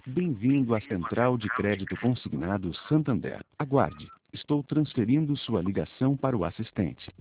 Bem-vindo à Central de Crédito Consignado Santander. Aguarde. Estou transferindo sua ligação para o assistente.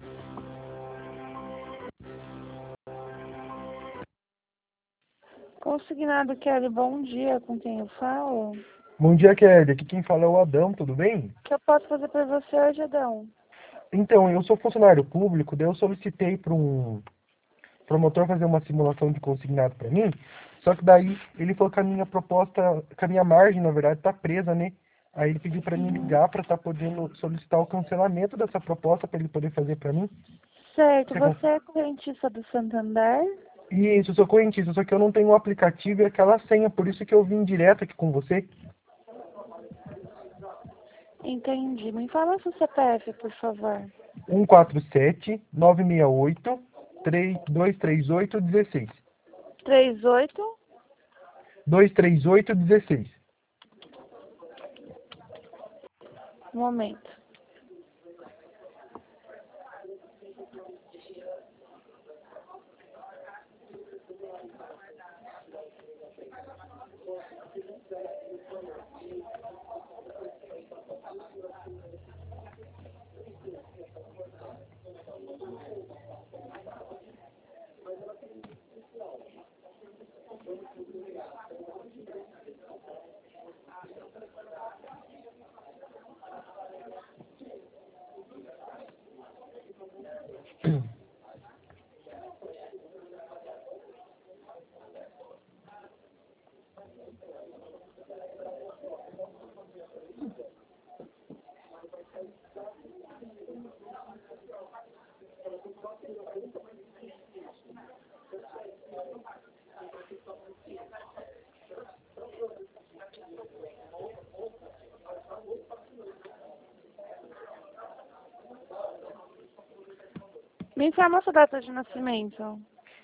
Consignado Kelly, bom dia, com quem eu falo? Bom dia, Kelly. Aqui quem fala é o Adão, tudo bem? O que eu posso fazer por você hoje, Adão? Então, eu sou funcionário público, daí eu solicitei para um promotor fazer uma simulação de consignado para mim, só que daí ele falou que a minha proposta, que a minha margem, na verdade, está presa, né? Aí ele pediu para mim ligar para estar podendo solicitar o cancelamento dessa proposta para ele poder fazer para mim. Certo, você é correntista do Santander? Isso, eu sou correntista, só que eu não tenho o aplicativo e aquela senha, por isso que eu vim direto aqui com você. Entendi. Me fala seu CPF, por favor. 147-968-238-16. 38. 238-16. Um momento. Me informa sua data de nascimento.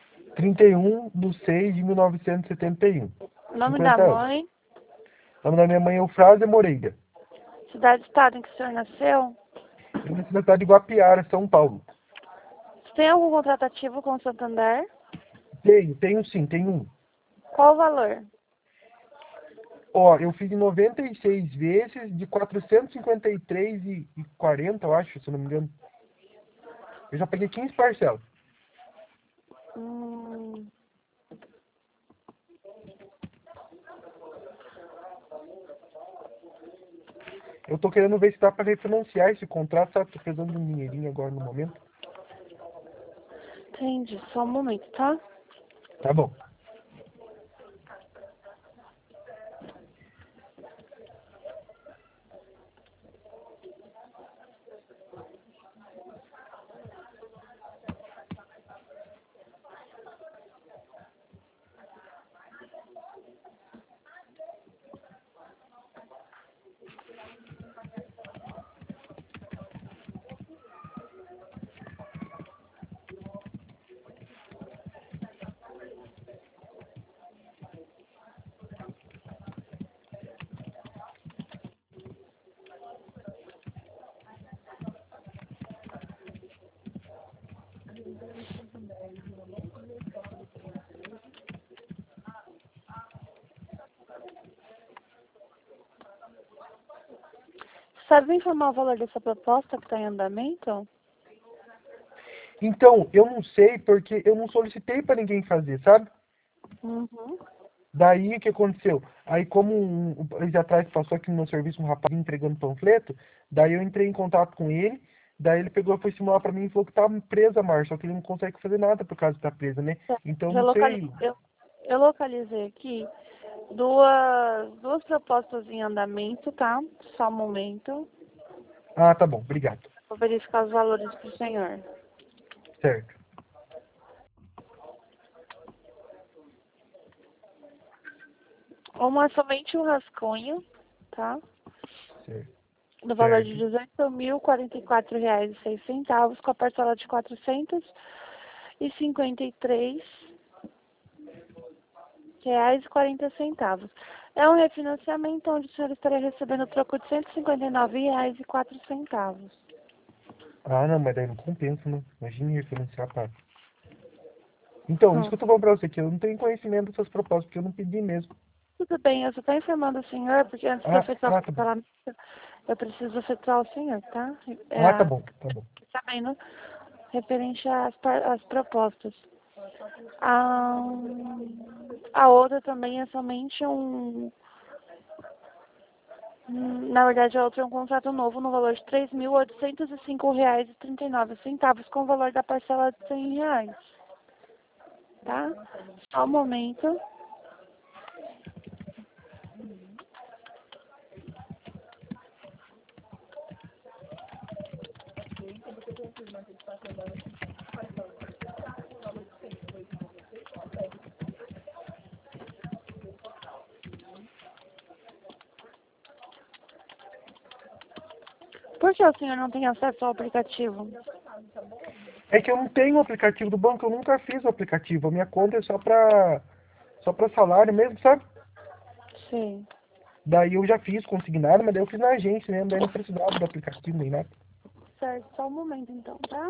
31/6/1971. Nome 50 da anos. mãe. O nome da minha mãe é Eufrásia Moreira. Cidade e estado em que o senhor nasceu. Eu nasci na cidade de Guapiara, São Paulo. Você tem algum contrato ativo com o Santander? Tenho sim, tenho um. Qual o valor? Ó, eu fiz em 96 vezes de 453,40, eu acho, se eu não me engano. Eu já paguei 15 parcelas. Hum, Eu tô querendo ver se dá para refinanciar esse contrato, sabe? Tô precisando de um dinheirinho agora no momento. entendi. Só um momento, tá? Tá bom. Sabe me informar o valor dessa proposta que está em andamento? Então, eu não sei porque eu não solicitei para ninguém fazer, sabe? Uhum. Daí o que aconteceu? Aí como um mês atrás passou aqui no meu serviço um rapaz entregando panfleto, daí eu entrei em contato com ele, daí ele pegou e foi simular para mim e falou que tá presa a marcha, só que ele não consegue fazer nada por causa de estar presa, né? Então Já não sei. eu localizei aqui duas propostas em andamento, tá? Só um momento. Ah, tá bom, obrigado. Vou verificar os valores para o senhor. Certo. Uma é somente um rascunho, tá? Certo. No valor de Certo. R$ 18.044,06, com a parcela de R$ 453,40. É um refinanciamento onde o senhor estaria recebendo o troco de R$ 159,04. Ah, não, mas daí não compensa, né? Imagina refinanciar, pá. Então, isso que eu tô falando pra você, que eu não tenho conhecimento dessas propostas, porque eu não pedi mesmo. Tudo bem, eu só estou informando o senhor, porque antes de efetuar o tá bom. cancelamento, eu preciso efetuar o senhor, tá? Tá bom, tá bom. Sabendo referente às propostas. A outra também é somente na verdade, a outra é um contrato novo no valor de R$ 3.805,39, com o valor da parcela de R$ 100. Tá? Só um momento. Por que o senhor não tem acesso ao aplicativo? É que eu não tenho o aplicativo do banco, eu nunca fiz o aplicativo. A minha conta é só pra salário mesmo, sabe? Sim. Daí eu já fiz consignado, mas daí eu fiz na agência mesmo, daí não precisava do aplicativo nem nada. Certo, só um momento então, tá?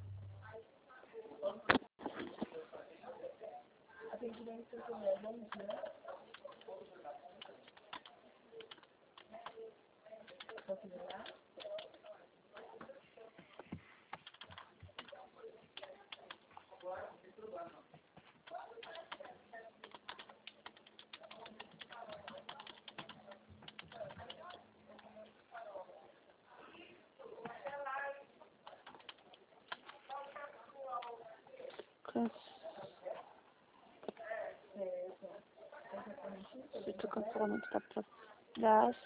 Se o cancelamento tá pra trás.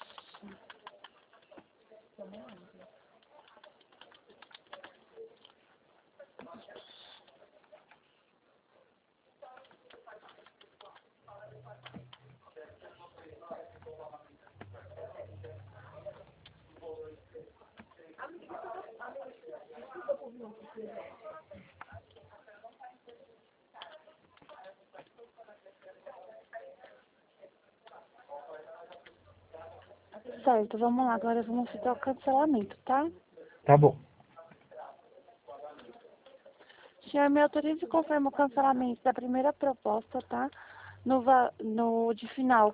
Certo, vamos lá. Agora vamos fazer o cancelamento, tá? Tá bom. O senhor me autoriza e confirma o cancelamento da primeira proposta, tá? No de final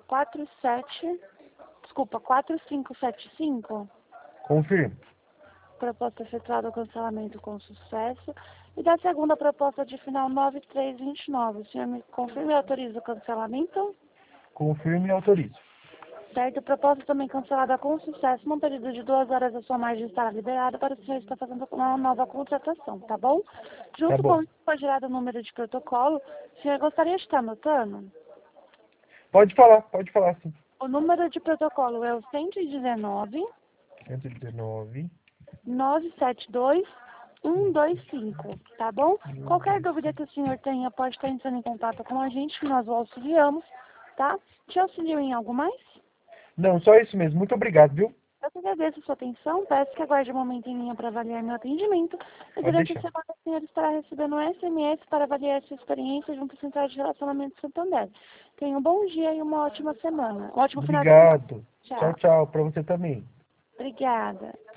4575. Confirmo. Proposta efetuada o cancelamento com sucesso. E da segunda proposta de final 9329. O senhor me confirma e autoriza o cancelamento? Confirmo e autorizo. Certo, proposta também cancelada com sucesso, num período de 2 horas a sua margem estará liberada para o senhor estar fazendo uma nova contratação, tá bom? Tá Junto bom. com isso, foi gerado o número de protocolo. O senhor gostaria de estar anotando? Pode falar sim. O número de protocolo é o 119 119. 972 125, tá bom? Qualquer dúvida que o senhor tenha, pode estar entrando em contato com a gente, que nós o auxiliamos, tá? Te auxilio em algo mais? Não, só isso mesmo. Muito obrigado, viu? Eu que agradeço a sua atenção, peço que aguarde um momento em linha para avaliar meu atendimento e Pode durante a deixar. semana o senhor estará recebendo um SMS para avaliar sua experiência junto à Central de Relacionamento Santander. Tenha um bom dia e uma ótima semana. Um ótimo final de semana. Obrigado. Tchau, Tchau. tchau. Pra você também. Obrigada.